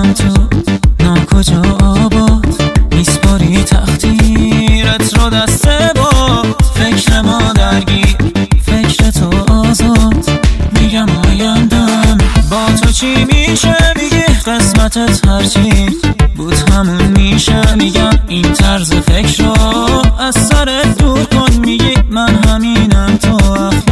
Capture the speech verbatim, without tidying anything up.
باشم تو ناکجا آباد، میسپاری تقدیرت رو دست باد. فکر ما درگیر، فکر تو آزاد، میگم آیندم با تو چی میشه. میگی قسمتت هرچی بود همون میشه. میگم این طرز فکر رو از سرت دور کن. میگی من همینم تو